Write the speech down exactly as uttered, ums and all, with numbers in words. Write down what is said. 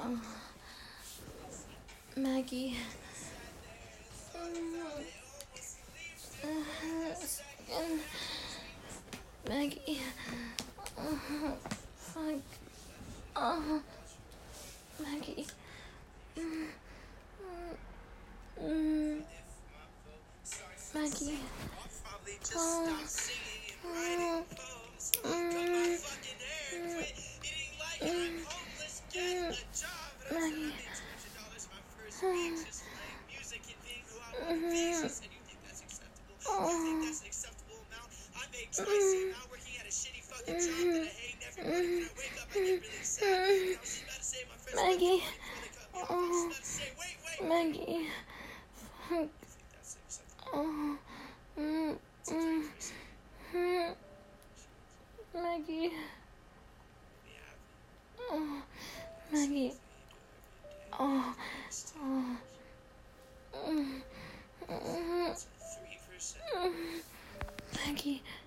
Oh, Maggie. Mm, Maggie. Oh, fuck. Oh, Maggie. Mm, mm, Maggie. Oh, oh, mm, mm, mm, mm, Maggie. Maggie. Oh, Maggie. Fuck. Oh, mm, mm, mm, Maggie. Oh, Maggie. Oh, oh, mm, mm, mm, Maggie.